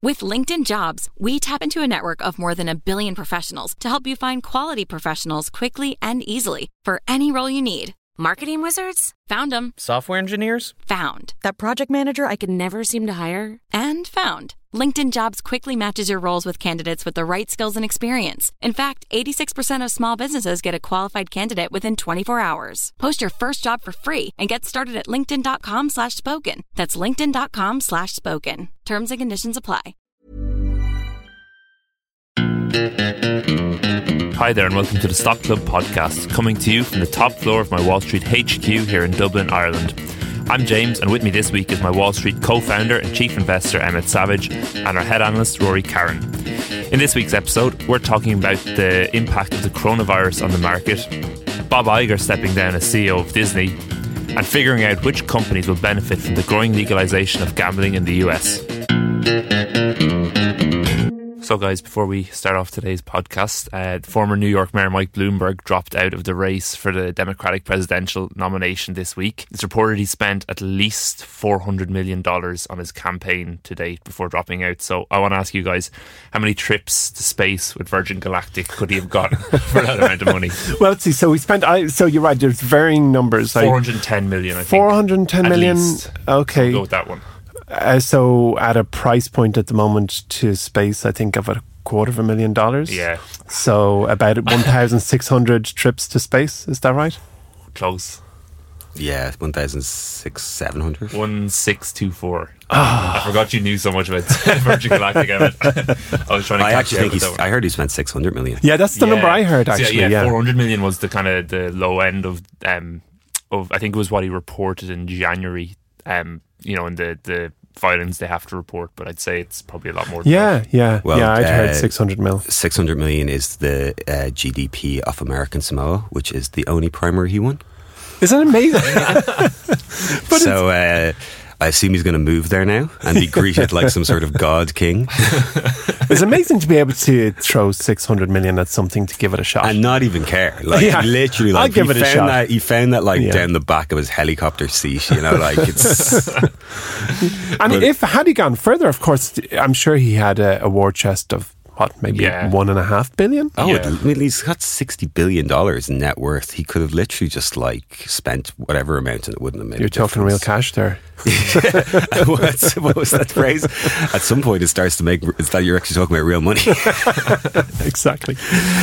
With LinkedIn Jobs, we tap into a network of more than 1 billion professionals to help you find quality professionals quickly and easily for any role you need. Marketing wizards? Found them. Software engineers? Found. That project manager I could never seem to hire? And found. LinkedIn Jobs quickly matches your roles with candidates with the right skills and experience. In fact, 86% of small businesses get a qualified candidate within 24 hours. Post your first job for free and get started at linkedin.com/spoken. That's linkedin.com/spoken. Terms and conditions apply. Hi there and welcome to the Stock Club podcast, coming to you from the top floor of my Wall Street HQ here in Dublin, Ireland. I'm James, and with me this week is my Wall Street co-founder and chief investor Emmett Savage and our head analyst Rory Carron. In this week's episode, we're talking about the impact of the coronavirus on the market, Bob Iger stepping down as CEO of Disney, and figuring out which companies will benefit from the growing legalization of gambling in the US. So guys, before we start off today's podcast, the former New York Mayor Mike Bloomberg dropped out of the race for the Democratic presidential nomination this week. It's reported he spent at least $400 million on his campaign to date before dropping out. So I want to ask you guys, how many trips to space with Virgin Galactic could he have gotten for that amount of money? Well, let's see. So we spent, so you're right, there's varying numbers. 410 million, I think. 410 million? Least. Okay. I'll go with that one. So at a price point at the moment to space, I think of $250,000. Yeah. So about 1,600 trips to space. Is that right? Close. Yeah, 1,600-700. 1624. I forgot you knew so much about Virgin Galactic. I was trying to. I actually think I heard he spent 600 million. Yeah, that's the number I heard. Actually, so, yeah, 400 million was the kind of the low end of I think it was what he reported in January. In the filings they have to report, but I'd say it's probably a lot more than that. Well, I'd heard 600 mil. 600 million is the GDP of American Samoa, which is the only primary he won. Isn't it amazing? So I assume he's going to move there now and be greeted like some sort of god king. It's amazing to be able to throw 600 million at something to give it a shot and not even care. Literally, I'll give it a shot. He found that down the back of his helicopter seat. It's. And had he gone further, of course, I'm sure he had a war chest of. Maybe $1.5 billion? He's got $60 billion in net worth. He could have literally just spent whatever amount and it wouldn't have made You're talking real cash there. What was that phrase? At some point it starts to make it's that you're actually talking about real money. Exactly.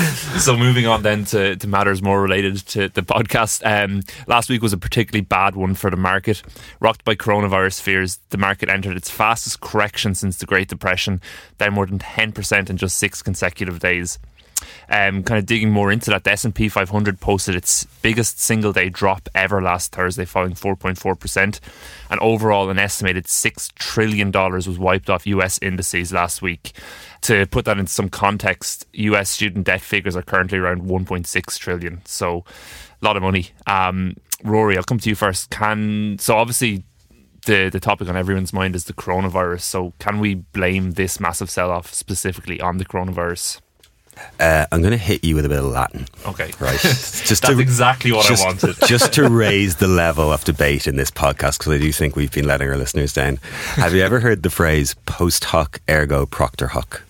So moving on then to matters more related to the podcast. Last week was a particularly bad one for the market. Rocked by coronavirus fears, the market entered its fastest correction since the Great Depression, down more than 10% in just 6 consecutive days. Kind of digging more into that, the S&P 500 posted its biggest single day drop ever last Thursday, falling 4.4%, and overall an estimated $6 trillion was wiped off US indices last week. To put that into some context, US student debt figures are currently around 1.6 trillion, so a lot of money. Rory, I'll come to you first. So obviously the topic on everyone's mind is the coronavirus, so can we blame this massive sell-off specifically on the coronavirus? I'm going to hit you with a bit of Latin. Okay. Right. That's exactly what I wanted. Just to raise the level of debate in this podcast, because I do think we've been letting our listeners down. Have you ever heard the phrase post hoc ergo propter hoc?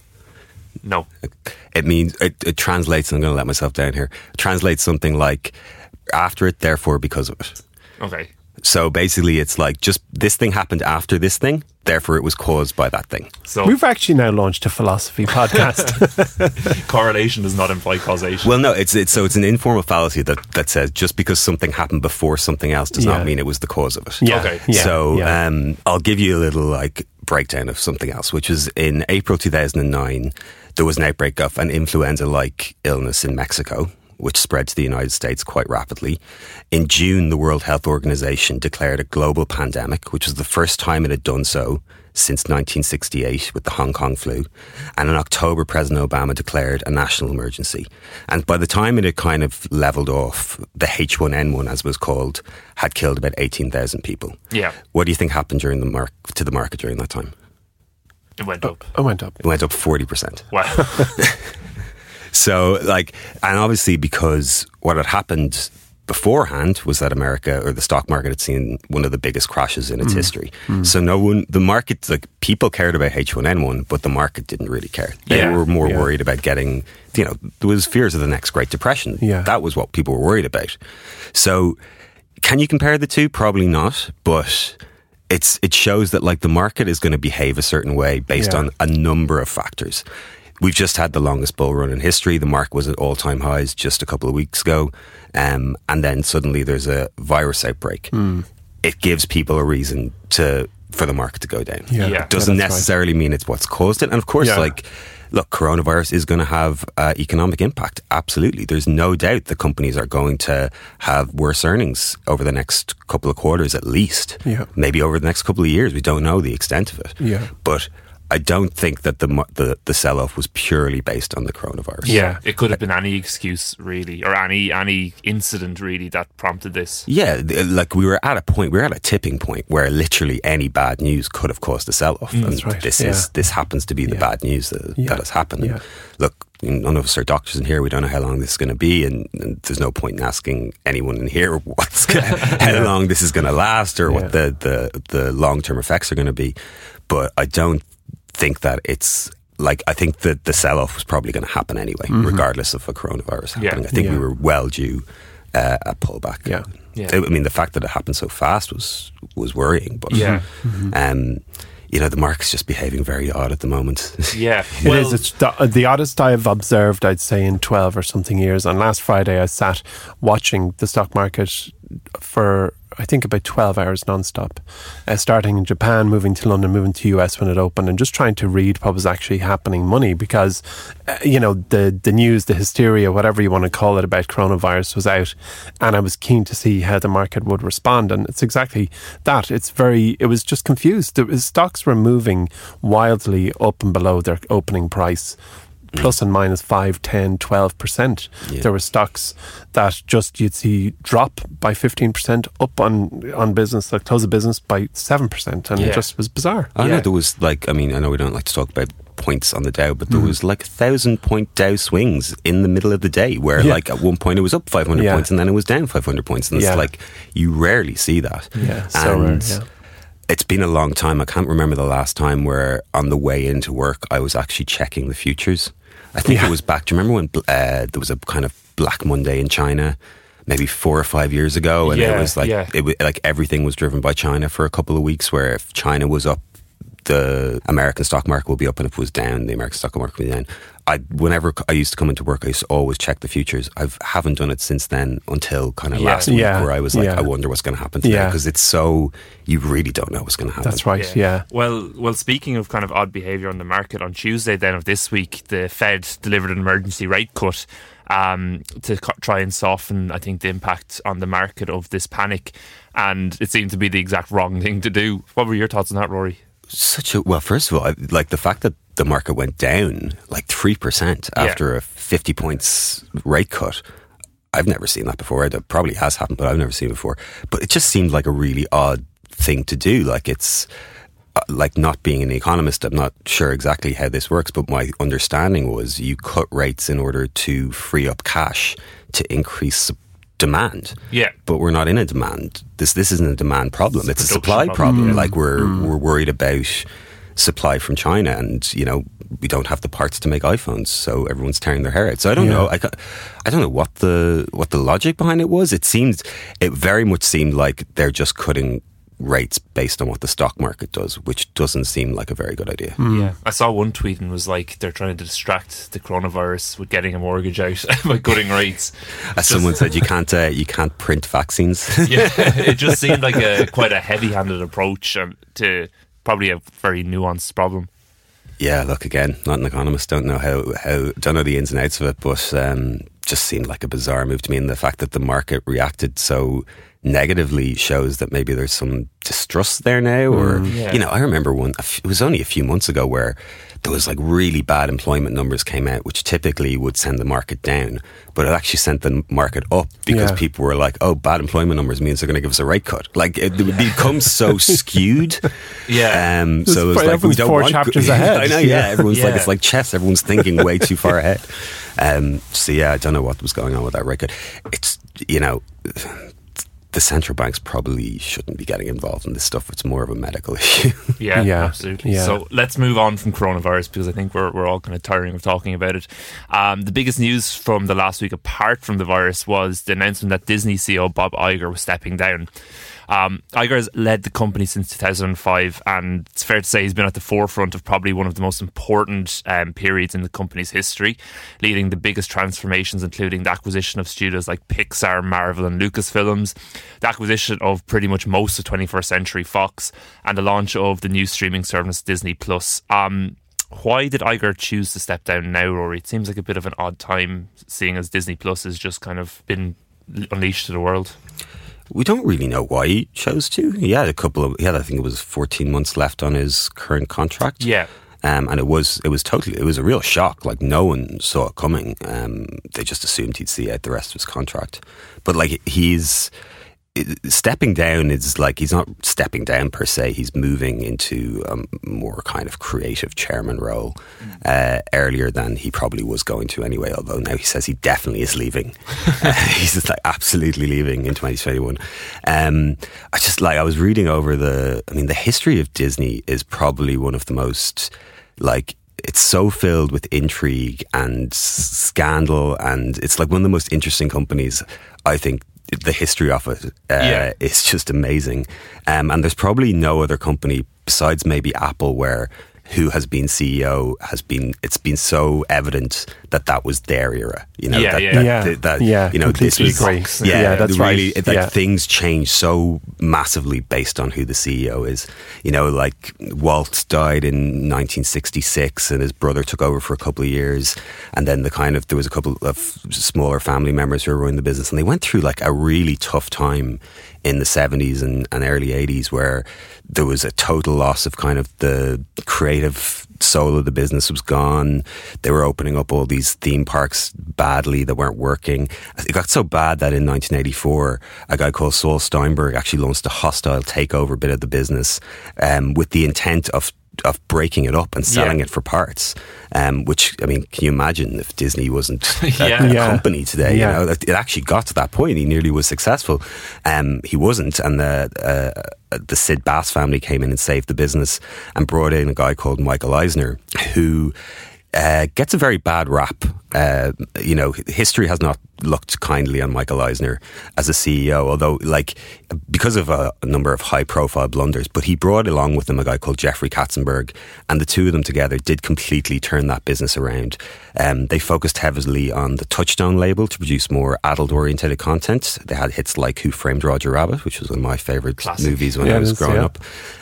No. It means, it translates, and I'm going to let myself down here, translates something like after it, therefore because of it. Okay. So basically it's like just this thing happened after this thing, therefore it was caused by that thing. So we've actually now launched a philosophy podcast. Correlation does not imply causation. Well, no, it's an informal fallacy that says just because something happened before something else does not mean it was the cause of it. Yeah. Okay. Yeah. So I'll give you a little breakdown of something else, which was in April 2009, there was an outbreak of an influenza-like illness in Mexico, which spread to the United States quite rapidly. In June, the World Health Organization declared a global pandemic, which was the first time it had done so since 1968 with the Hong Kong flu. And in October, President Obama declared a national emergency. And by the time it had kind of leveled off, the H1N1, as it was called, had killed about 18,000 people. Yeah. What do you think happened to the market during that time? It went up. It went up. It went up 40%. Wow. So, and obviously because what had happened beforehand was that America, or the stock market, had seen one of the biggest crashes in its history. So the market, like, people cared about H1N1, but the market didn't really care. They were more worried about getting, there was fears of the next Great Depression. Yeah. That was what people were worried about. So can you compare the two? Probably not, but it shows that, like, the market is going to behave a certain way based on a number of factors. We've just had the longest bull run in history. The market was at all-time highs just a couple of weeks ago. And then suddenly there's a virus outbreak. It gives people a reason for the market to go down. Yeah. It doesn't necessarily mean it's what's caused it. And of course, look, coronavirus is going to have economic impact. Absolutely. There's no doubt that companies are going to have worse earnings over the next couple of quarters at least. Yeah. Maybe over the next couple of years. We don't know the extent of it. Yeah. But I don't think that the sell-off was purely based on the coronavirus. Yeah, it could have been any excuse, really, or any incident, really, that prompted this. Yeah, like we were at a tipping point where literally any bad news could have caused a sell-off. That's right. This happens to be the bad news that has happened. Yeah. Look, none of us are doctors in here. We don't know how long this is going to be, and there's no point in asking anyone in here how long this is going to last or what the long-term effects are going to be. But I don't think that it's like, I think that the sell-off was probably going to happen anyway, regardless of a coronavirus happening. I think we were well due a pullback. Yeah. I mean, the fact that it happened so fast was worrying, but the market's just behaving very odd at the moment. Yeah, it is. It's the oddest I've observed, I'd say, in 12 or something years. And last Friday I sat watching the stock market for, I think, about 12 hours non-stop, starting in Japan, moving to London, moving to US when it opened, and just trying to read what was actually happening money, because the news, the hysteria, whatever you want to call it, about coronavirus was out, and I was keen to see how the market would respond. And it's exactly that. It was just confused. The stocks were moving wildly up and below their opening price, plus and minus 5, 10, 12%. Yeah. There were stocks that just you'd see drop by 15%, up on business, like close of business by 7%, and it just was bizarre. I know there was I know we don't like to talk about points on the Dow, but there was like 1,000-point Dow swings in the middle of the day where like at one point it was up 500 points and then it was down 500 points, and it's like you rarely see that. So rare. It's been a long time. I can't remember the last time where on the way into work I was actually checking the futures. I think it was back. Do you remember when there was a kind of Black Monday in China, maybe 4 or 5 years ago, and it was like it was like everything was driven by China for a couple of weeks. Where if China was up, the American stock market will be up, and if it was down, the American stock market will be down. Whenever I used to come into work, I used to always check the futures. I haven't done it since then until kind of last week, where I was like, I wonder what's going to happen today, because it's so, you really don't know what's going to happen. That's right. Yeah. Well, speaking of kind of odd behaviour on the market, on Tuesday then of this week, the Fed delivered an emergency rate cut to try and soften, I think, the impact on the market of this panic, and it seemed to be the exact wrong thing to do. What were your thoughts on that, Rory? First of all, like the fact that the market went down like 3% after a 50 points rate cut. I've never seen that before. It probably has happened, but I've never seen it before. But it just seemed like a really odd thing to do. Like, it's like, not being an economist, I'm not sure exactly how this works, but my understanding was you cut rates in order to free up cash to increase demand. Yeah. But we're not in a demand. This isn't a demand problem. It's a supply problem. Like, we're worried about supply from China, and we don't have the parts to make iPhones, so everyone's tearing their hair out. So I don't know. I don't know what the logic behind it was. It very much seemed like they're just cutting rates based on what the stock market does, which doesn't seem like a very good idea. Yeah, I saw one tweet and was like, they're trying to distract the coronavirus with getting a mortgage out by cutting rates. As someone said, you can't print vaccines. Yeah, it just seemed like quite a heavy-handed approach to probably a very nuanced problem. Yeah, look, again, not an economist, don't know don't know the ins and outs of it, but just seemed like a bizarre move to me, and the fact that the market reacted so negatively shows that maybe there's some distrust there now, or I remember it was only a few months ago where there was like really bad employment numbers came out, which typically would send the market down, but it actually sent the market up because people were like, oh, bad employment numbers means they're going to give us a rate cut. Like it becomes so skewed. So it's like we don't 4 want chapters ahead. I know, everyone's like, it's like chess, everyone's thinking way too far ahead. I don't know what was going on with that rate cut. It's, the central banks probably shouldn't be getting involved in this stuff. It's more of a medical issue. Absolutely. So let's move on from coronavirus, because I think we're all kind of tiring of talking about it. The biggest news from the last week, apart from the virus, was the announcement that Disney CEO Bob Iger was stepping down. Iger has led the company since 2005, and it's fair to say he's been at the forefront of probably one of the most important periods in the company's history, leading the biggest transformations, including the acquisition of studios like Pixar, Marvel and Lucasfilms, the acquisition of pretty much most of 21st Century Fox, and the launch of the new streaming service Disney+. Why did Iger choose to step down now, Rory? It seems like a bit of an odd time, seeing as Disney+ has just kind of been unleashed to the world. We don't really know why he chose to. He had I think it was 14 months left on his current contract. Yeah. And it was a real shock. Like, no one saw it coming. They just assumed he'd see out the rest of his contract. But like, he's stepping down is like, he's not stepping down per se. He's moving into a more kind of creative chairman role earlier than he probably was going to anyway, although now he says he definitely is leaving. He's just like absolutely leaving in 2021. I was reading over the history of Disney is probably one of the most, like, it's so filled with intrigue and scandal, and it's like one of the most interesting companies, I think. The history of it is just amazing. And there's probably no other company besides maybe Apple who has been CEO it's been so evident that was their era. This was great. That's really right. Things change so massively based on who the CEO is. Like Walt died in 1966, and his brother took over for a couple of years, and then there was a couple of smaller family members who were running the business, and they went through like a really tough time in the 70s and early 80s where there was a total loss of kind of the creative soul of the business was gone. They were opening up all these theme parks badly that weren't working. It got so bad that in 1984, a guy called Saul Steinberg actually launched a hostile takeover bit of the business with the intent of breaking it up and selling it for parts. Which, I mean, can you imagine if Disney wasn't a company today? It actually got to that point. He nearly was successful. He wasn't, and the Sid Bass family came in and saved the business and brought in a guy called Michael Eisner, who gets a very bad rap. History has not looked kindly on Michael Eisner as a CEO, although because of a number of high profile blunders, but he brought along with him a guy called Jeffrey Katzenberg, and the two of them together did completely turn that business around. They focused heavily on the Touchstone label to produce more adult oriented content. They had hits like Who Framed Roger Rabbit, which was one of my favourite movies when I was growing up.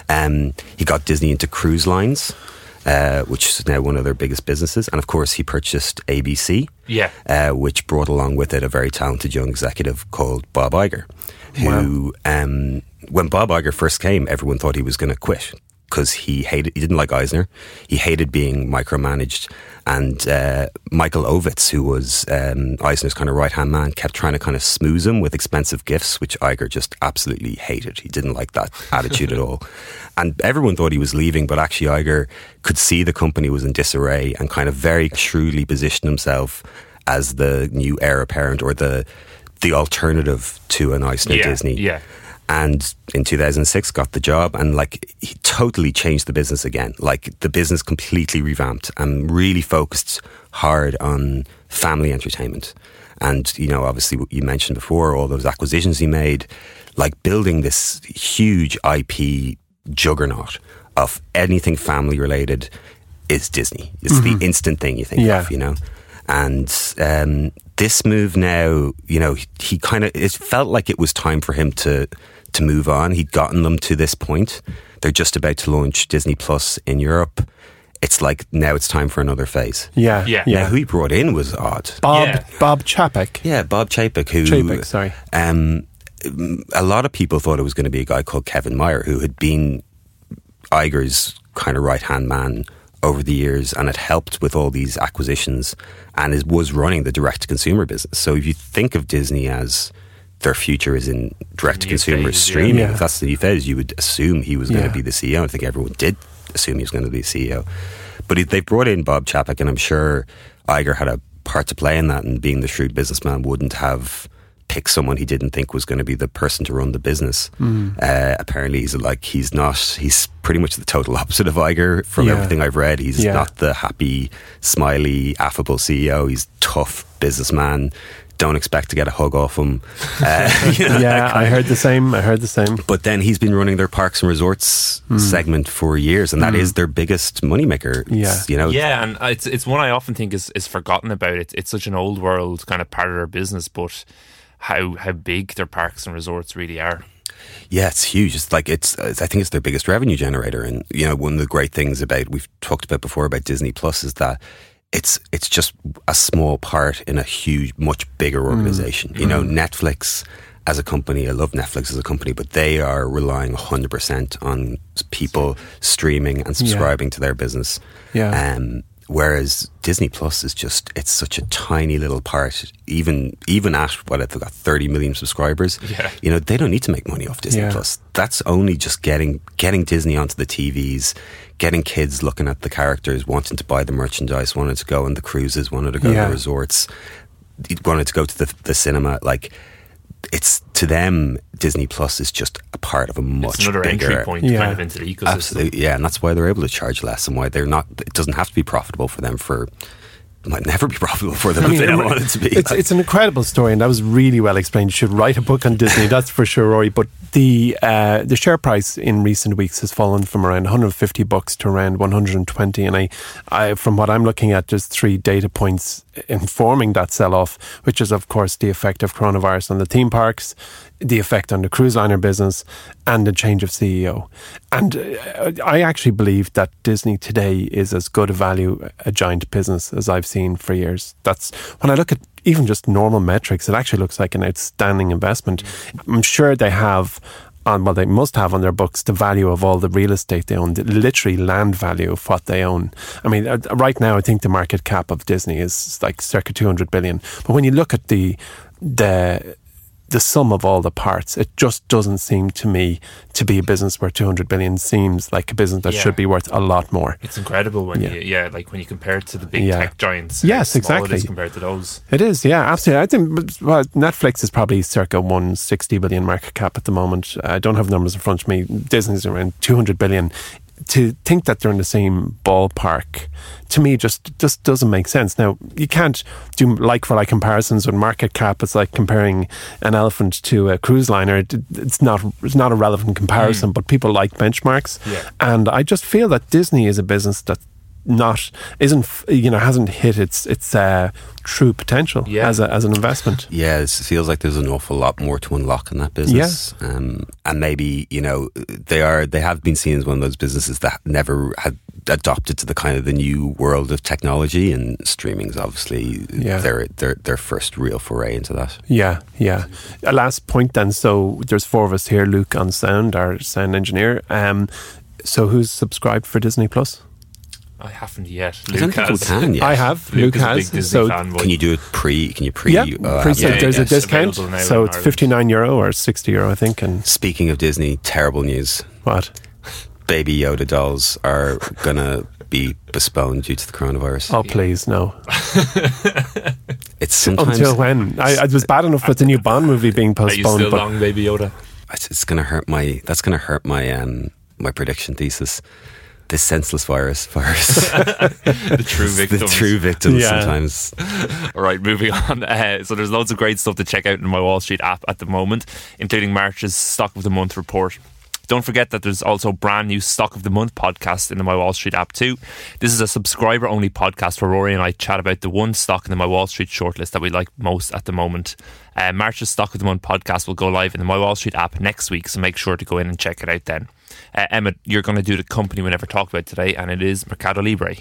He got Disney into cruise lines, which is now one of their biggest businesses. And of course, he purchased ABC, which brought along with it a very talented young executive called Bob Iger, who, when Bob Iger first came, everyone thought he was going to quit because he didn't like Eisner. He hated being micromanaged. And Michael Ovitz, who was Eisner's kind of right-hand man, kept trying to kind of smooze him with expensive gifts, which Iger just absolutely hated. He didn't like that attitude at all. And everyone thought he was leaving, but actually Iger could see the company was in disarray and kind of very shrewdly positioned himself as the new heir apparent, or the alternative to an Eisner Disney. Yeah. And in 2006 got the job, and he totally changed the business again. The business completely revamped and really focused hard on family entertainment. And, obviously what you mentioned before, all those acquisitions he made, building this huge IP juggernaut of anything family related is Disney. It's the instant thing you think of, And this move now, he it felt like it was time for him to move on. He'd gotten them to this point. They're just about to launch Disney Plus in Europe. It's now it's time for another phase. Yeah. Now, who he brought in was odd. Bob Chapek. Yeah, Bob Chapek. a lot of people thought it was going to be a guy called Kevin Mayer, who had been Iger's kind of right-hand man over the years and had helped with all these acquisitions and was running the direct-to-consumer business. So if you think of Disney as their future is in direct-to-consumer streaming, if that's the new phase, you would assume he was going to be the CEO. I think everyone did assume he was going to be the CEO. But they've brought in Bob Chapek, and I'm sure Iger had a part to play in that, and being the shrewd businessman wouldn't have picked someone he didn't think was going to be the person to run the business. Apparently he's pretty much the total opposite of Iger from everything I've read. He's not the happy, smiley, affable CEO. He's tough businessman. Don't expect to get a hug off him. I heard the same. But then he's been running their parks and resorts segment for years, and that is their biggest moneymaker. And it's one I often think is forgotten about. It's such an old world kind of part of their business, but how big their parks and resorts really are. Yeah, it's huge. It's like I think it's their biggest revenue generator. And one of the great things we've talked about before about Disney Plus is that it's just a small part in a huge, much bigger organization. Netflix as a company, I love Netflix as a company, but they are relying 100% on people streaming and subscribing to their business. Whereas Disney Plus is it's such a tiny little part, even at they've got 30 million subscribers. They don't need to make money off Disney Plus. That's only just getting Disney onto the TVs, getting kids looking at the characters, wanting to buy the merchandise, wanting to go on the cruises, wanting to go to the resorts, wanted to go to the cinema. Like, it's to them, Disney Plus is just a part of a much bigger entry point kind of into the ecosystem. Absolutely, and that's why they're able to charge less, and why they're not. It doesn't have to be profitable for them. It might never be profitable for them if they don't want it to be. It's an incredible story, and that was really well explained. You should write a book on Disney, that's for sure, Rory. But the share price in recent weeks has fallen from around $150 to around 120, and I from what I'm looking at, there's 3 data points informing that sell-off, which is of course the effect of coronavirus on the theme parks, the effect on the cruise liner business, and the change of CEO. And I actually believe that Disney today is as good a value, a giant business, as I've seen for years. That's when I look at even just normal metrics, it actually looks like an outstanding investment. I'm sure they have they must have on their books the value of all the real estate they own, the literally land value of what they own. I mean, right now I think the market cap of Disney is like circa 200 billion. But when you look at the sum of all the parts, it just doesn't seem to me to be a business where 200 billion seems like a business that should be worth a lot more. It's incredible when when you compare it to the big tech giants. Yes, exactly. It is compared to those. It is, yeah, absolutely. I think Netflix is probably circa 160 billion market cap at the moment. I don't have numbers in front of me. Disney's around 200 billion. To think that they're in the same ballpark, to me, just doesn't make sense. Now, you can't do like-for-like comparisons with market cap. It's like comparing an elephant to a cruise liner. It's not a relevant comparison, but people like benchmarks. And I just feel that Disney is a business that hasn't hit its true potential as an investment. Yeah, it feels like there's an awful lot more to unlock in that business. And maybe they have been seen as one of those businesses that never had adopted to the kind of the new world of technology, and streaming's obviously their first real foray into that. A last point then. So there's 4 of us here. Luke on sound, our sound engineer. So who's subscribed for Disney Plus? I haven't yet. Luke has. I have. Luke has. So can you do it pre? Can you pre? There's a discount, so it's €59 or €60, I think. And speaking of Disney, terrible news. What? Baby Yoda dolls are gonna be postponed due to the coronavirus. Oh please, no. It's sometimes until when? I was bad enough with the new Bond movie being postponed. Are you still long, Baby Yoda? It's gonna hurt my. That's gonna hurt my my prediction thesis. This senseless virus. The true victims sometimes. All right, moving on. So there's loads of great stuff to check out in my Wall Street app at the moment, including March's Stock of the Month report. Don't forget that there's also a brand new Stock of the Month podcast in the My Wall Street app too. This is a subscriber-only podcast where Rory and I chat about the one stock in the My Wall Street shortlist that we like most at the moment. March's Stock of the Month podcast will go live in the My Wall Street app next week, so make sure to go in and check it out then. Emma, you're going to do the company we never talked about today, and it is Mercado Libre.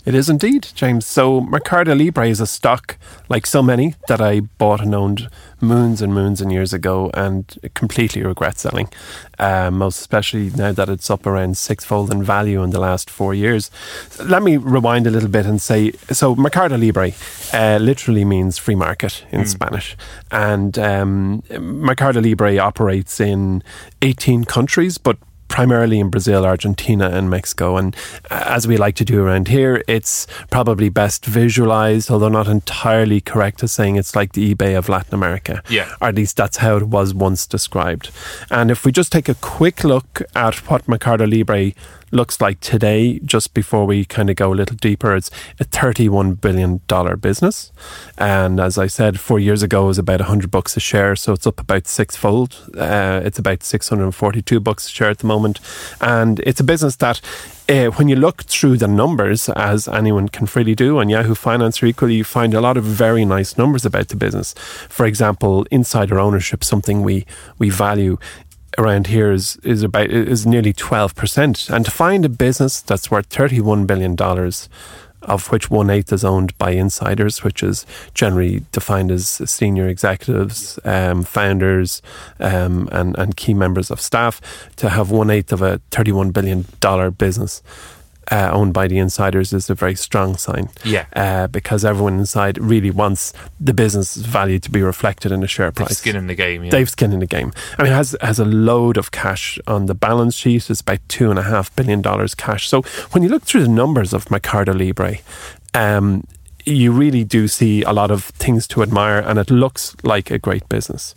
It is indeed, James. So Mercado Libre is a stock, like so many, that I bought and owned moons and moons and years ago and completely regret selling, most especially now that it's up around sixfold in value in the last 4 years. Let me rewind a little bit and say, so Mercado Libre literally means free market in Spanish. And Mercado Libre operates in 18 countries, but primarily in Brazil, Argentina and Mexico. And as we like to do around here, it's probably best visualized, although not entirely correct, as saying it's like the eBay of Latin America. Yeah. Or at least that's how it was once described. And if we just take a quick look at what Mercado Libre looks like today, just before we kind of go a little deeper, it's a $31 billion business. And as I said, 4 years ago it was about $100 a share, so it's up about sixfold. It's about $642 a share at the moment. And it's a business that when you look through the numbers, as anyone can freely do on Yahoo Finance or equally, you find a lot of very nice numbers about the business. For example, insider ownership, something we value around here, is nearly 12%. And to find a business that's worth $31 billion, of which 1/8 is owned by insiders, which is generally defined as senior executives, founders, and key members of staff, to have 1/8 of a $31 billion business owned by the insiders is a very strong sign. Yeah. Because everyone inside really wants the business value to be reflected in the share price. They've skin in the game. Yeah. They've skin in the game. I mean, it has a load of cash on the balance sheet. It's about $2.5 billion cash. So when you look through the numbers of Mercado Libre, you really do see a lot of things to admire, and it looks like a great business.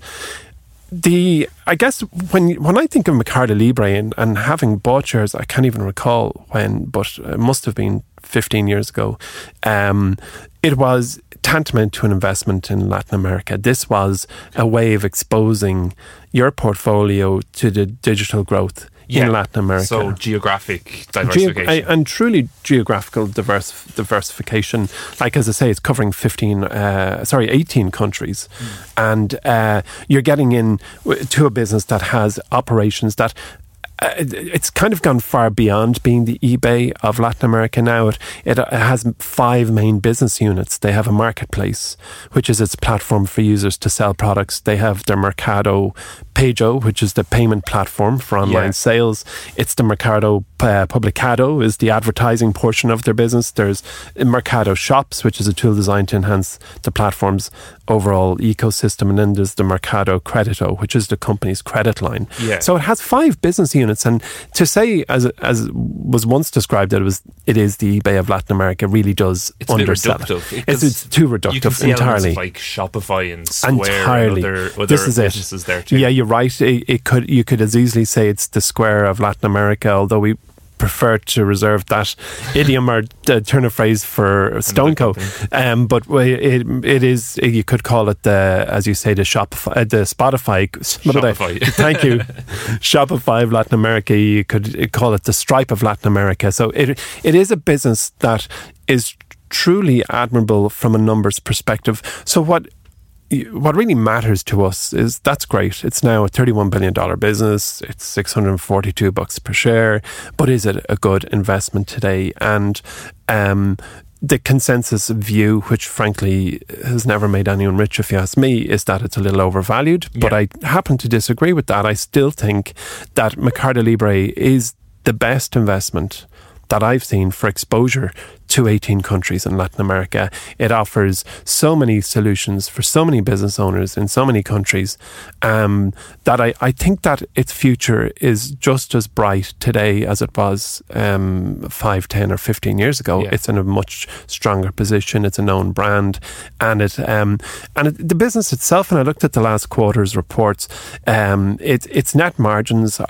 I guess when I think of Mercado Libre and having bought shares, I can't even recall when, but it must have been 15 years ago. It was tantamount to an investment in Latin America. This was a way of exposing your portfolio to the digital growth in Latin America. So geographic diversification. And truly geographical diversification. Like, as I say, it's covering 18 countries. And you're getting in to a business that has operations that it's kind of gone far beyond being the eBay of Latin America now. It has 5 main business units. They have a marketplace, which is its platform for users to sell products. They have their Mercado Pago, which is the payment platform for online sales. It's the Mercado Publicado, is the advertising portion of their business. There's Mercado Shops, which is a tool designed to enhance the platform's overall ecosystem. And then there's the Mercado Credito, which is the company's credit line. Yeah. So it has 5 business units. And to say, as was once described, that it is the eBay of Latin America, really does undersell it. It's too reductive. You can see entirely. Elements like Shopify and Square entirely. and other this is businesses it. there too. Yeah, you're right. You could as easily say it's the Square of Latin America, although we prefer to reserve that idiom or turn of phrase for StoneCo. But it is, you could call it as you say, the Spotify. Thank you. Shopify of Latin America. You could call it the Stripe of Latin America. So it is a business that is truly admirable from a numbers perspective. So what really matters to us is that's great. It's now a $31 billion business. It's $642 per share. But is it a good investment today? And the consensus view, which frankly has never made anyone rich if you ask me, is that it's a little overvalued. Yeah. But I happen to disagree with that. I still think that Mercado Libre is the best investment that I've seen for exposure to 18 countries in Latin America. It offers so many solutions for so many business owners in so many countries that I think that its future is just as bright today as it was 5, 10 or 15 years ago. Yeah. It's in a much stronger position. It's a known brand. And the business itself, and I looked at the last quarter's reports, its net margins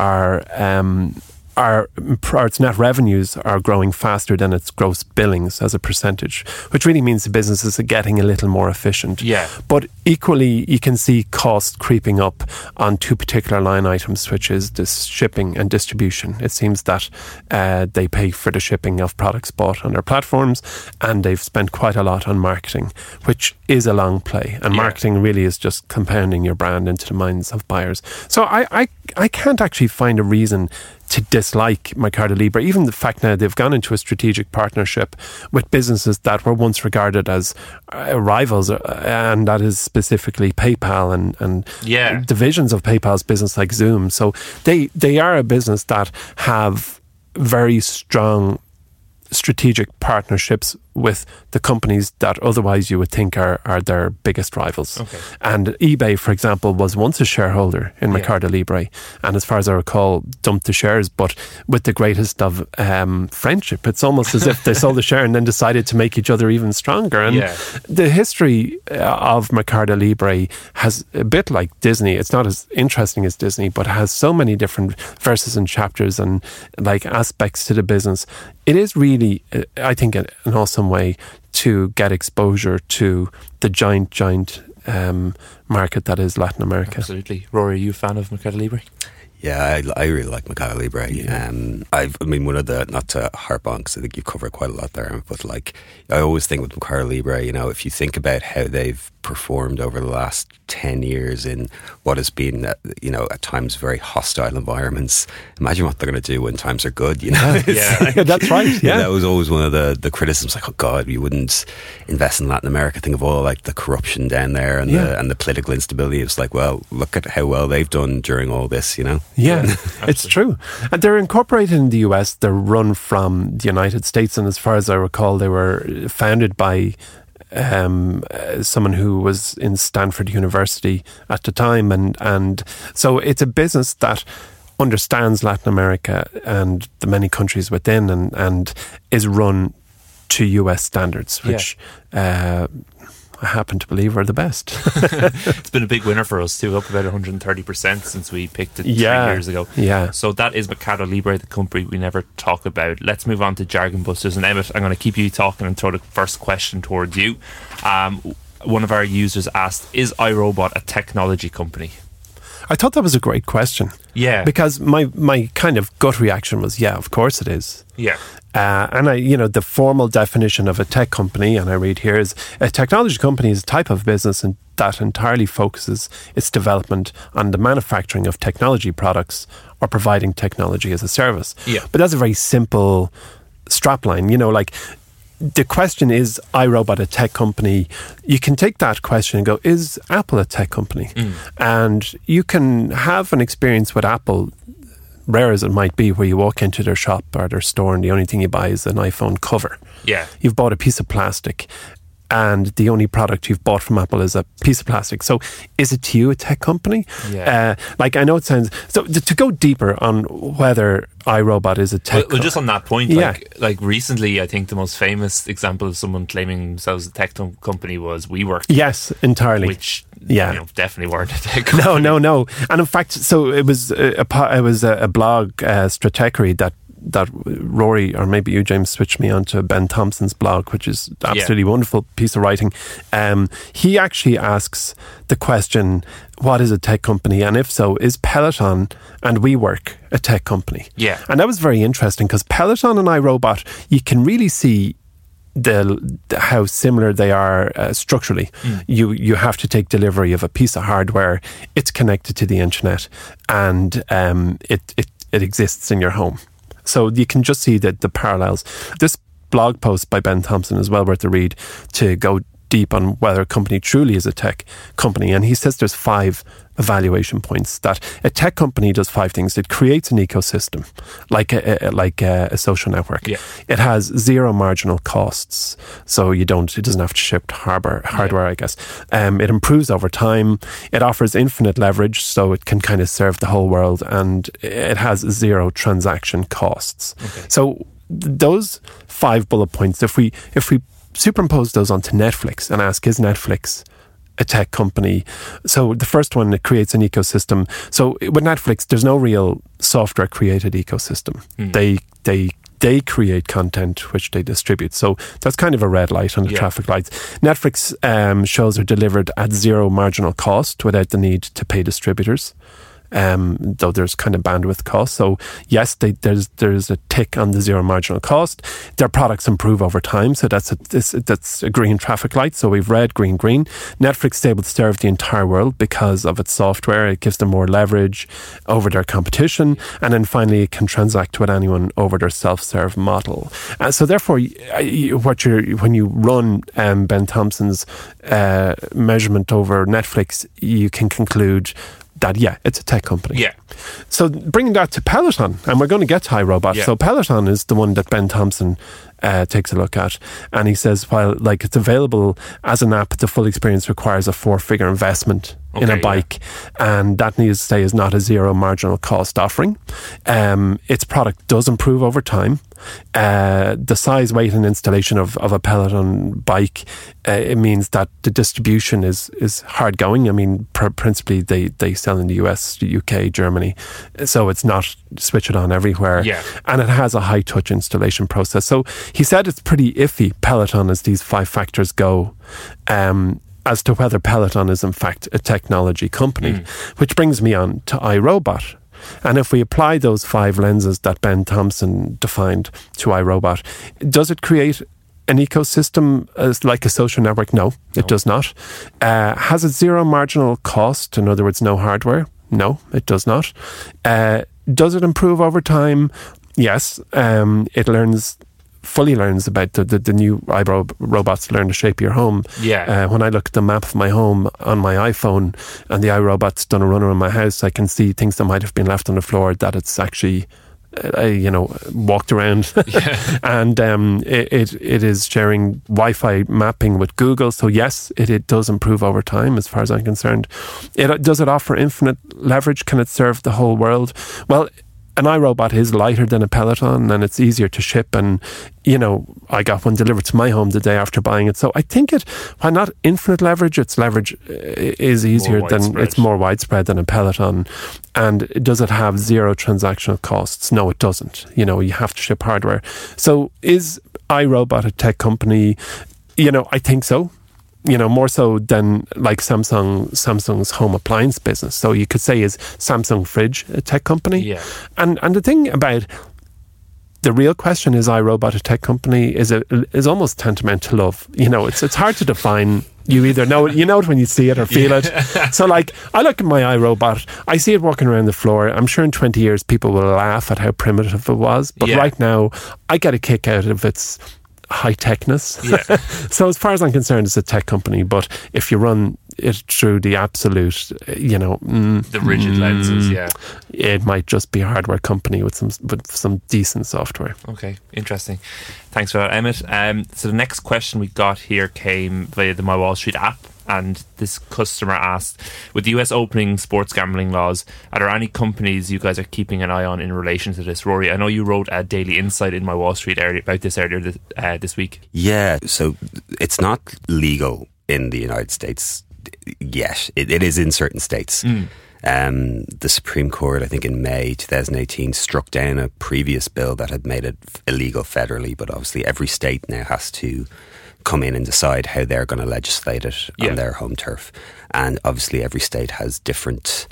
its net revenues are growing faster than its gross billings as a percentage, which really means the business is getting a little more efficient. Yeah. But equally, you can see costs creeping up on 2 particular line items, which is this shipping and distribution. It seems that they pay for the shipping of products bought on their platforms, and they've spent quite a lot on marketing, which is a long play. And marketing really is just compounding your brand into the minds of buyers. So I can't actually find a reason to dislike Mercado Libre. Even the fact now they've gone into a strategic partnership with businesses that were once regarded as rivals, and that is specifically PayPal and divisions of PayPal's business like Zoom. So they are a business that have very strong strategic partnerships with the companies that otherwise you would think are their biggest rivals. Okay. And eBay, for example, was once a shareholder in Mercado Libre, and as far as I recall, dumped the shares, but with the greatest of friendship. It's almost as if they sold the share and then decided to make each other even stronger. And the history of Mercado Libre has a bit like Disney. It's not as interesting as Disney, but it has so many different verses and chapters and like aspects to the business. It is really, I think, an awesome way to get exposure to the giant market that is Latin America. Absolutely. Rory, are you a fan of Mercado Libre? Yeah, I really like Mercado Libre. One of the, not to harp on, because I think you covered quite a lot there, but like, I always think with Mercado Libre, if you think about how they've performed over the last 10 years in what has been, at times very hostile environments, imagine what they're going to do when times are good, Yeah, that's right. Yeah. That was always one of the criticisms, like, oh God, you wouldn't invest in Latin America. Think of all like the corruption down there and the political instability. It's like, well, look at how well they've done during all this, Yeah, it's true. And they're incorporated in the US. They're run from the United States. And as far as I recall, they were founded by someone who was in Stanford University at the time. And so it's a business that understands Latin America and the many countries within and is run to US standards, which I happen to believe are the best. It's been a big winner for us too, up about 130% since we picked it 3 years ago. Yeah. So that is Mercado Libre, the company we never talk about. Let's move on to Jargon Busters. And Emmett, I'm going to keep you talking and throw the first question towards you. One of our users asked, is iRobot a technology company? I thought that was a great question. Yeah. Because my kind of gut reaction was, yeah, of course it is. Yeah. And the formal definition of a tech company, and I read here, is a technology company is a type of business that entirely focuses its development on the manufacturing of technology products or providing technology as a service. Yeah. But that's a very simple strapline. The question is iRobot a tech company? You can take that question and go, is Apple a tech company? And you can have an experience with Apple, rare as it might be, where you walk into their shop or their store and the only thing you buy is an iPhone cover. Yeah. You've bought a piece of plastic and the only product you've bought from Apple is a piece of plastic. So is it to you a tech company? Yeah. I know it sounds... So to go deeper on whether iRobot is a tech... Well, just on that point, Yeah. like recently, I think the most famous example of someone claiming themselves a tech company was WeWork. Yes, entirely. Which definitely weren't a tech company. No. And in fact, so it was a blog, Stratechery, that Rory, or maybe you, James, switched me on to Ben Thompson's blog, which is absolutely wonderful piece of writing. He actually asks the question, what is a tech company? And if so, is Peloton and WeWork a tech company? Yeah. And that was very interesting because Peloton and iRobot, you can really see how similar they are structurally. You have to take delivery of a piece of hardware. It's connected to the internet, and it exists in your home. So you can just see the parallels. This blog post by Ben Thompson is well worth a read to go deep on whether a company truly is a tech company. And he says there's 5 evaluation points, that a tech company does 5 things. It creates an ecosystem, like a social network. Yeah. It has 0 marginal costs, so it doesn't have to ship hardware, I guess. It improves over time. It offers infinite leverage, so it can kind of serve the whole world, and it has 0 transaction costs. Okay. So those 5 bullet points, if we superimpose those onto Netflix and ask, is Netflix a tech company? So the first one, it creates an ecosystem. So with Netflix, there's no real software created ecosystem. They create content which they distribute. So that's kind of a red light on the traffic lights. Netflix shows are delivered at 0 marginal cost without the need to pay distributors. though there's kind of bandwidth cost. So yes, there's a tick on the zero marginal cost. Their products improve over time, so that's a green traffic light. So we've red, green, green. Netflix is able to serve the entire world because of its software. It gives them more leverage over their competition, and then finally it can transact with anyone over their self-serve model. So therefore, when you run Ben Thompson's measurement over Netflix, you can conclude that, yeah, it's a tech company. Yeah. So bringing that to Peloton, and we're going to get to iRobot. Yeah. So Peloton is the one that Ben Thompson takes a look at, and he says, while it's available as an app, the full experience requires a 4-figure investment in a bike, and that, needs to say, is not a zero marginal cost offering. Its product does improve over time. The size, weight and installation of a Peloton bike, it means that the distribution is hard going. I mean, principally they sell in the US, the UK, Germany, so it's not switch it on everywhere. Yeah. And it has a high touch installation process. So he said it's pretty iffy, Peloton, as these 5 factors go, as to whether Peloton is in fact a technology company, which brings me on to iRobot. And if we apply those 5 lenses that Ben Thompson defined to iRobot, does it create an ecosystem as like a social network? No, it does not. Has it zero marginal cost? In other words, no hardware? No, it does not. Does it improve over time? Yes. It fully learns about the new iRobots learn the shape of your home. Yeah. When I look at the map of my home on my iPhone and the iRobot's done a run around my house, I can see things that might have been left on the floor that it's actually walked around. And it is sharing Wi-Fi mapping with Google. So yes, it does improve over time as far as I'm concerned. Does it offer infinite leverage? Can it serve the whole world? Well, an iRobot is lighter than a Peloton, and it's easier to ship, and I got one delivered to my home the day after buying it. So I think while not infinite leverage, its leverage is easier it's more widespread than a Peloton. And does it have zero transactional costs? No, it doesn't. You have to ship hardware. So is iRobot a tech company? I think so. More so than like Samsung's home appliance business. So you could say, is Samsung Fridge a tech company? Yeah. And the thing about the real question, is iRobot a tech company, is almost tantamount to love. It's hard to define. You either know it when you see it or feel it. So I look at my iRobot, I see it walking around the floor. I'm sure in 20 years people will laugh at how primitive it was. But right now, I get a kick out of its high-techness. Yeah. So as far as I'm concerned, it's a tech company, but if you run it through the absolute, the rigid lenses, it might just be a hardware company with some decent software. Okay, interesting. Thanks for that, Emmett. So the next question we got here came via the My Wall Street app, and this customer asked, with the US opening sports gambling laws, are there any companies you guys are keeping an eye on in relation to this? Rory, I know you wrote a Daily Insight in My Wall Street about this earlier this week. Yeah, so it's not legal in the United States yet. It is in certain states. The Supreme Court, I think in May 2018, struck down a previous bill that had made it illegal federally, but obviously every state now has to come in and decide how they're going to legislate it on their home turf. And obviously every state has different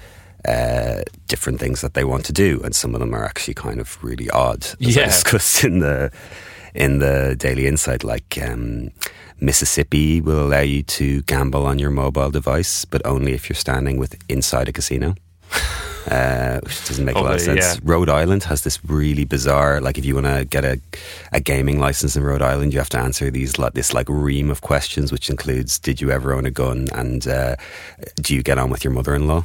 things that they want to do, and some of them are actually kind of really odd, as I discussed in the Daily Insight. Like Mississippi will allow you to gamble on your mobile device, but only if you're standing inside a casino. Which doesn't make a lot of sense. Yeah. Rhode Island has this really bizarre, if you want to get a gaming license in Rhode Island, you have to answer this ream of questions, which includes, did you ever own a gun, and do you get on with your mother-in-law?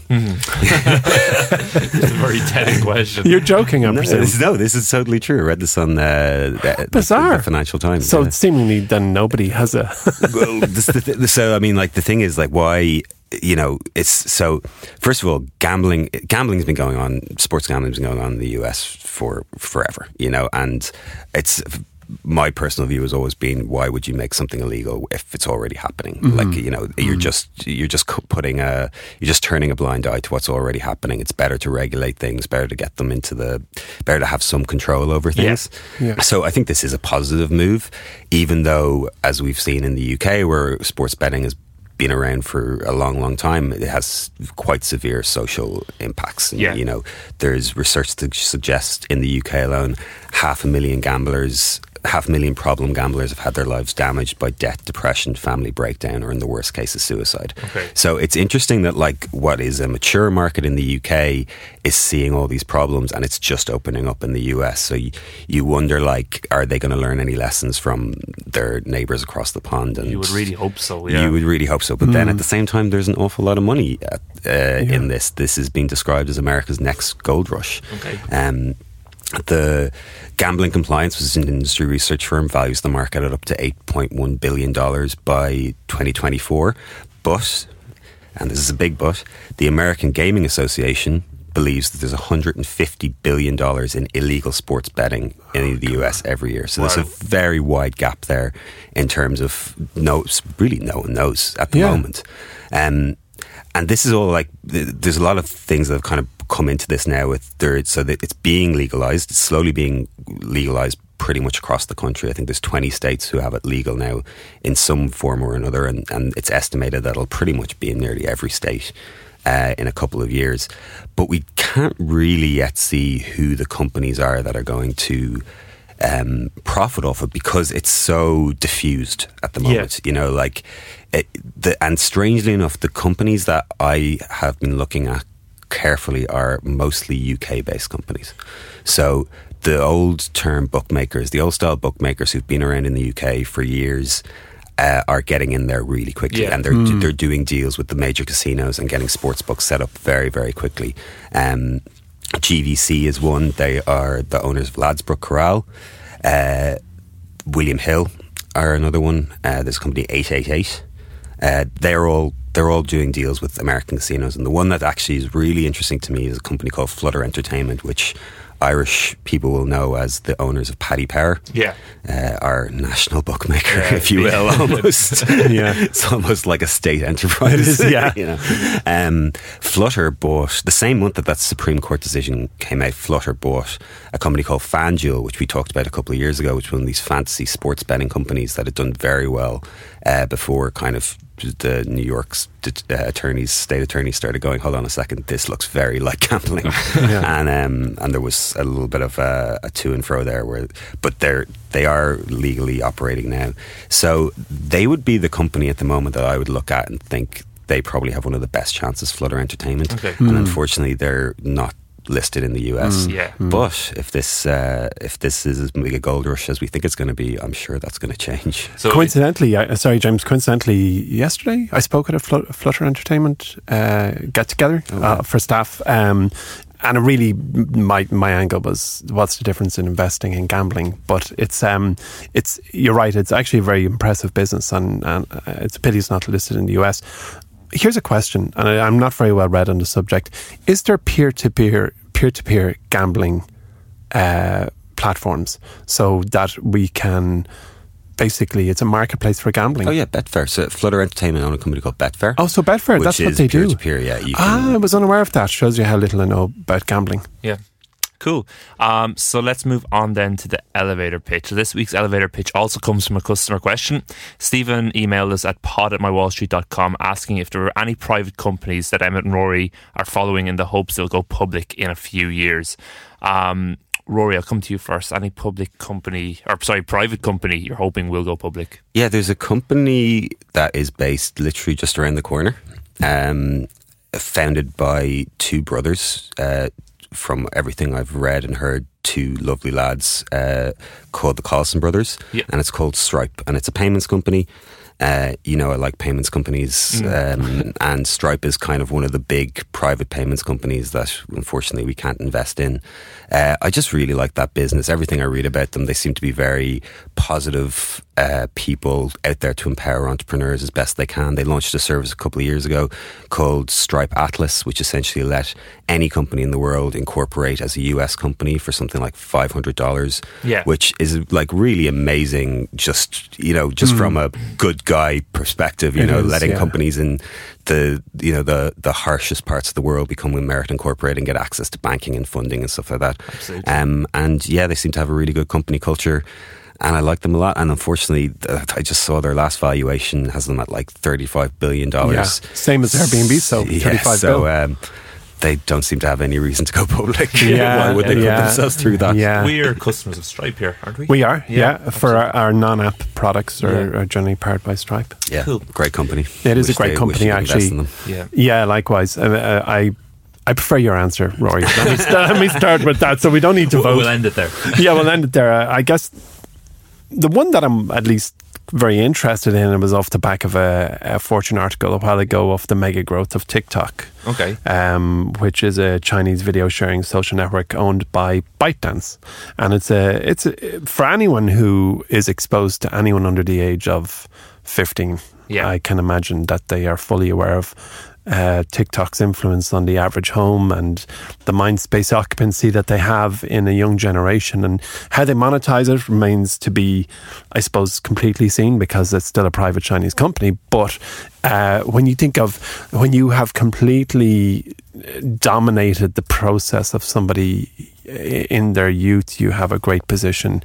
It's a very telling question. You're joking, I'm presuming. No, this is totally true. I read this on bizarre. the Financial Times. So seemingly then nobody has a... Well, the thing is, why... it's so. First of all, gambling's been going on. Sports gambling's been going on in the US for forever. And it's my personal view has always been, why would you make something illegal if it's already happening? You're just turning a blind eye to what's already happening. It's better to regulate things, better to get them better to have some control over things. Yeah. So I think this is a positive move, even though, as we've seen in the UK, where sports betting has been around for a long, long time, it has quite severe social impacts. And, Yeah. you know, there's research to suggest in the UK alone, 500,000 problem gamblers have had their lives damaged by debt, depression, family breakdown, or in the worst cases, suicide. Okay. So it's interesting that like what is a mature market in the UK is seeing all these problems, and it's just opening up in the US. So you wonder, like, are they going to learn any lessons from their neighbours across the pond? And You would really hope so, yeah. You would really hope so. But then at the same time, there's an awful lot of money in this. This is being described as America's next gold rush. Okay. The Gambling Compliance, which is an industry research firm, values the market at up to $8.1 billion by 2024. But, and this is a big but, the American Gaming Association believes that there's $150 billion in illegal sports betting in the US every year. So there's a very wide gap there in terms of really no one knows at the moment. And this is all like, there's a lot of things that have kind of come into this now so that it's being legalized. It's slowly being legalized pretty much across the country. I think there's 20 states who have it legal now in some form or another, and it's estimated that it'll pretty much be in nearly every state in a couple of years. But we can't really yet see who the companies are that are going to profit off it, because it's so diffused at the moment. You know, like, and strangely enough, the companies that I have been looking at carefully are mostly UK-based companies. So the old term bookmakers, the old style bookmakers who've been around in the UK for years, are getting in there really quickly, and they're doing deals with the major casinos and getting sports books set up very, very quickly. GVC is one. They are the owners of Ladbrokes Coral. William Hill are another one. There's a company 888. They're all doing deals with American casinos, and the one that actually is really interesting to me is a company called Flutter Entertainment, which Irish people will know as the owners of Paddy Power, our national bookmaker, if you will, almost. It's almost like a state enterprise. You know? Flutter bought, the same month that Supreme Court decision came out, Flutter bought a company called FanDuel, which we talked about a couple of years ago, which was one of these fantasy sports betting companies that had done very well before kind of the New York state attorneys started going, hold on a second, this looks very like gambling. And there was a little bit of a to and fro there, but they are legally operating now. So they would be the company at the moment that I would look at and think they probably have one of the best chances, Flutter Entertainment. And unfortunately they're not listed in the US. But if this is as big a gold rush as we think it's going to be, I'm sure that's going to change. So coincidentally, yesterday I spoke at a Flutter Entertainment get together for staff, and it really my angle was, what's the difference in investing in gambling? But it's you're right, it's actually a very impressive business, and it's a pity it's not listed in the US. Here's a question, and I'm not very well read on the subject. Is there peer-to-peer gambling platforms so that we can, basically, it's a marketplace for gambling? Oh yeah, Betfair. So Flutter Entertainment own a company called Betfair. Oh, so Betfair, that's what they do. Peer-to-peer, yeah. I was unaware of that. Shows you how little I know about gambling. Yeah. Cool. So let's move on then to the elevator pitch. So this week's elevator pitch also comes from a customer question. Stephen emailed us at pod@mywallstreet.com asking if there were any private companies that Emmett and Rory are following in the hopes they'll go public in a few years. Rory, I'll come to you first. Any private company you're hoping will go public? Yeah, there's a company that is based literally just around the corner, founded by two brothers, from everything I've read and heard, two lovely lads called the Carlson Brothers, and it's called Stripe, and it's a payments company. I like payments companies, and Stripe is kind of one of the big private payments companies that unfortunately we can't invest in. I just really like that business. Everything I read about them, they seem to be very positive people out there to empower entrepreneurs as best they can. They launched a service a couple of years ago called Stripe Atlas, which essentially let any company in the world incorporate as a US company for something like $500, which is like really amazing, just from a good guy perspective, letting companies in the harshest parts of the world become Merit Incorporated and get access to banking and funding and stuff like that. Absolutely. And they seem to have a really good company culture. And I like them a lot. And unfortunately, I just saw their last valuation has them at like $35 billion. Yeah, same as Airbnb, so $35 billion. They don't seem to have any reason to go public. Yeah, Why would they put themselves through that? Yeah. We are customers of Stripe here, aren't we? We are, for our non-app products are generally powered by Stripe. Yeah, cool. Great company. It is a great company, actually. Yeah, likewise. I prefer your answer, Rory. Let me start with that, so we don't need to vote. We'll end it there. Yeah, we'll end it there. I guess the one that I'm at least very interested in, it was off the back of a Fortune article a while ago of the mega growth of TikTok. Okay. Which is a Chinese video sharing social network owned by ByteDance. And it's for anyone who is exposed to anyone under the age of 15. Yeah. I can imagine that they are fully aware of TikTok's influence on the average home and the mind space occupancy that they have in a young generation, and how they monetize it remains to be, I suppose, completely seen because it's still a private Chinese company. But when you have completely dominated the process of somebody in their youth, you have a great position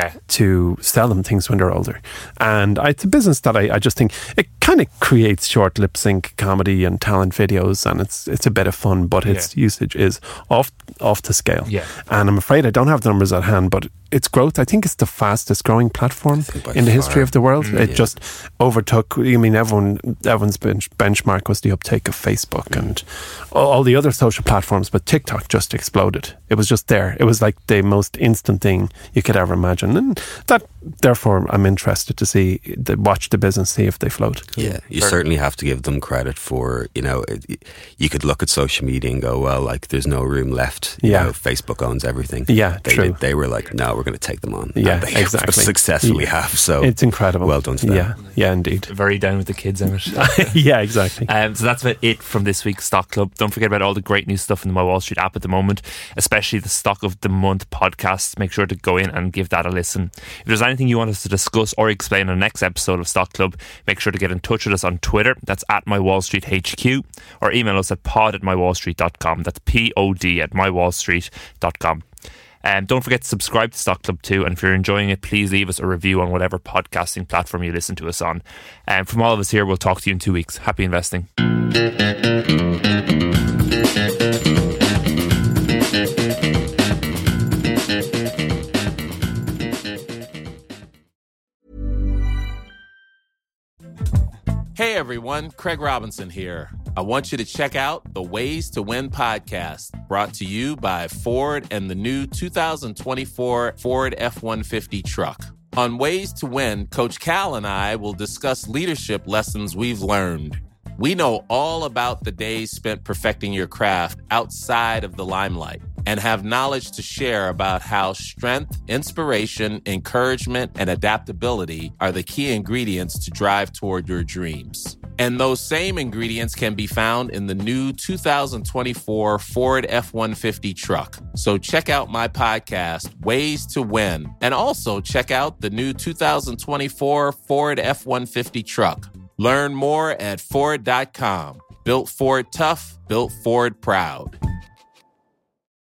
to sell them things when they're older. And it's a business that I just think it kind of creates short lip sync comedy and talent videos, and it's a bit of fun, but its usage is off the scale. Yeah. And I'm afraid I don't have the numbers at hand, but its growth, I think it's the fastest growing platform in the history of the world. It just overtook, everyone's benchmark was the uptake of Facebook and all the other social platforms, but TikTok just exploded. It was just there. It was like the most instant thing you could ever imagine. And that, therefore, I'm interested to watch the business, see if they float. Yeah, you certainly have to give them credit for, you could look at social media and go, well, like there's no room left. Facebook owns everything. Yeah, true. They were like, no, we're going to take them on. Yeah, and they exactly. Successfully have. So it's incredible. Well done to them. Yeah, indeed. Very down with the kids in it. Yeah, exactly. So that's about it from this week's Stock Club. Don't forget about all the great new stuff in the My Wall Street app at the moment, especially the Stock of the Month podcast. Make sure to go in and give that a listen. If there's anything you want us to discuss or explain on the next episode of Stock Club, make sure to get in touch with us on Twitter. That's at MyWallStreetHQ, or email us at pod@mywallstreet.com. That's pod@mywallstreet.com. Don't forget to subscribe to Stock Club too, and if you're enjoying it, please leave us a review on whatever podcasting platform you listen to us on. From all of us here, we'll talk to you in 2 weeks. Happy investing. Hey everyone, Craig Robinson here. I want you to check out the Ways to Win podcast, brought to you by Ford and the new 2024 Ford F-150 truck. On Ways to Win, Coach Cal and I will discuss leadership lessons we've learned. We know all about the days spent perfecting your craft outside of the limelight and have knowledge to share about how strength, inspiration, encouragement, and adaptability are the key ingredients to drive toward your dreams. And those same ingredients can be found in the new 2024 Ford F-150 truck. So check out my podcast, Ways to Win, and also check out the new 2024 Ford F-150 truck. Learn more at Ford.com. Built Ford tough, built Ford proud.